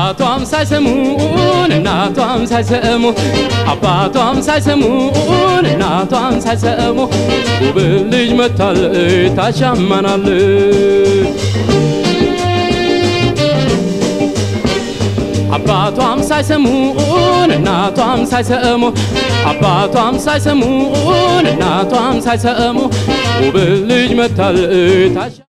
አባቷም ሳይሰሙን እናቷም ሳይሰሙ አባቷም ሳይሰሙን እናቷም ሳይሰሙ ውብ ልጅ መታለች ታሻማናለች አባቷም ሳይሰሙን እናቷም ሳይሰሙ አባቷም ሳይሰሙን እናቷም ሳይሰሙ ውብ ልጅ መታለች